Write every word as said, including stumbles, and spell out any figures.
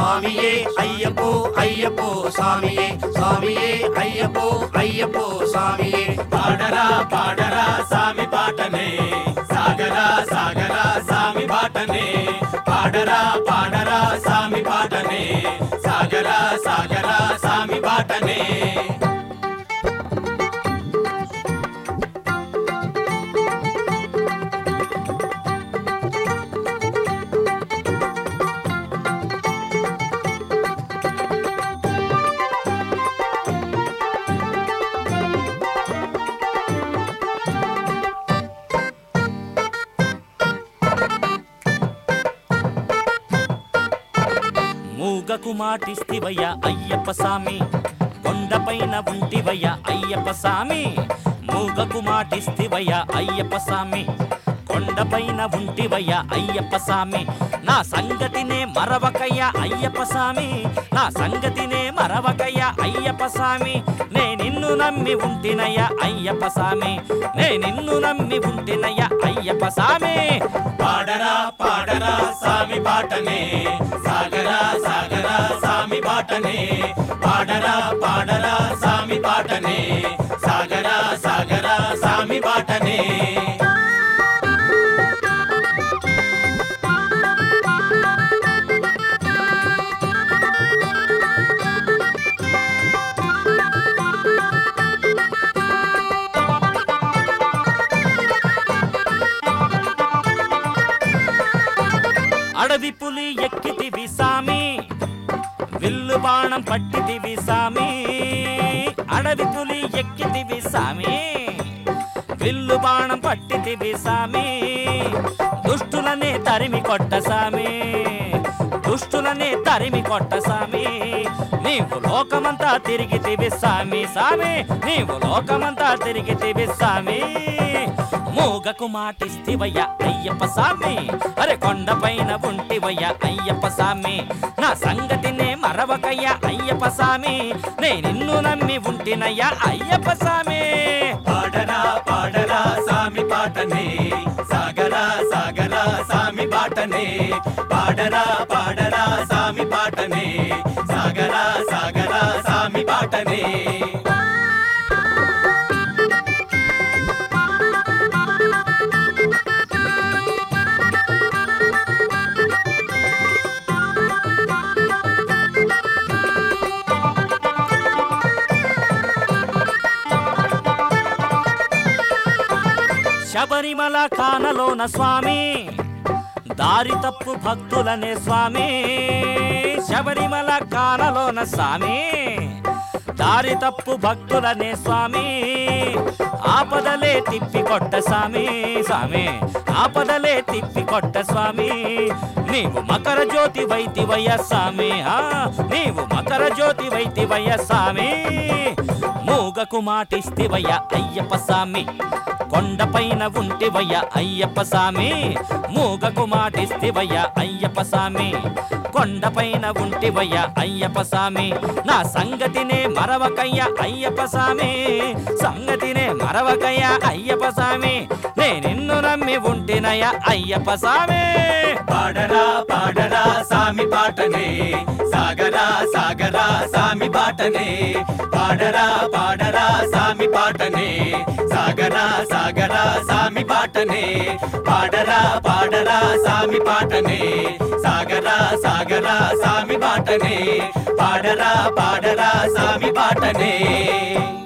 స్వామియే అయ్యప్పో అయ్యప్పో స్వామియే స్వామియే అయ్యప్పో అయ్యప్పో స్వామియే పాడరా పాడరా సామి పాటనే సాగరా సాగరా సామి బాటనే పాడరా పాడరా సామి పాటనే సాగరా సాగరా సామి బాటనే మూగకు మాటిస్తివయ్యా అయ్యప్ప సామి కొండపైన ఉంటివయ్యా అయ్యప్ప సామి మూగకు మాటిస్తివయ్యా అయ్యప్ప సామి కొండపైన ఉంటివయ్యా అయ్యప్ప సామి నా సంగతినే మరవకయ్యా అయ్యప్ప సామి నా సంగతినే మరవకయ్యా అయ్యప్ప సామి నే నిన్ను నమ్మి ఉంటినయ్యా అయ్యప్ప సామి నే నిన్ను నమ్మి ఉంటినయ్యా అయ్యప్ప సామి పాడరా పాడరా సామి బాటనే సాగరా సాగరా సామి బాటనే పాడరా పాడరా సామి బాటనే సాగరా సాగరా సామి బాటనే అడవి పులి ఎక్కితివి సామి విల్లు బాణం పట్టితివి సామి అడవి పులి ఎక్కితివి సామి విల్లు బాణం పట్టితివి సామి దుష్టులనే తరిమి కొట్ట సామి దుష్టులనే తరిమి కొట్ట సామి నీవు లోకమంతా తిరిగితివి సామి సామి నీవు లోకమంతా తిరిగితివి సామి మూగకు మాటిస్తివయ్యా అయ్యప్ప సామి అరే కొండపైన ఉంటివయ్యా అయ్యప్ప సామి నా సంగతినే మరవకయ్యా అయ్యప్ప సామి నే నిన్ను నమ్మి ఉంటినయ్యా అయ్యప్ప సామి పాడరా పాడరా సామి పాటనే సాగరా సాగరా సామి బాటనే పాడరా పాడరా సామి పాటనే సాగరా సాగరా సామి బాటనే శబరిమల కానలోన స్వామి దారి తప్పు భక్తులనే స్వామి శబరిమల కానలోన స్వామి దారి తప్పు భక్తులనే స్వామి ఆపదలే తిప్పి కొట్ట స్వామి స్వామి ఆపదలే తిప్పి కొట్ట స్వామి నీవు మకర జ్యోతి వైతివయ్య స్వామి ఆ నీవు మకర జ్యోతి వైతివయ్య స్వామి మూగకు మాటిస్తివయ్య అయ్యప్ప స్వామి కొండపైన ఉంటివయ్య అయ్యప్ప సామి మూగకు మాటిస్తివయ్య అయ్యప్ప సామి కొండపైన ఉంటివయ్య అయ్యప్ప సామి నా సంగతినే మరవకయ్య అయ్యప్ప సామి సంగతినే మరవకయ్య అయ్యప్ప సామి నే నిన్ను నమ్మి ఉంటినయ్య అయ్యప్ప సామి పాడరా పాడరా సామి పాటనే సాగరా సాగరా సామి బాటనే పాడరా పాడరా సామి పాటనే సాగరా సాగరా సామి బాటనే పాడరా పాడరా సామి పాటనే సాగరా సాగరా సామి బాటనే పాడరా పాడరా సామి బాటనే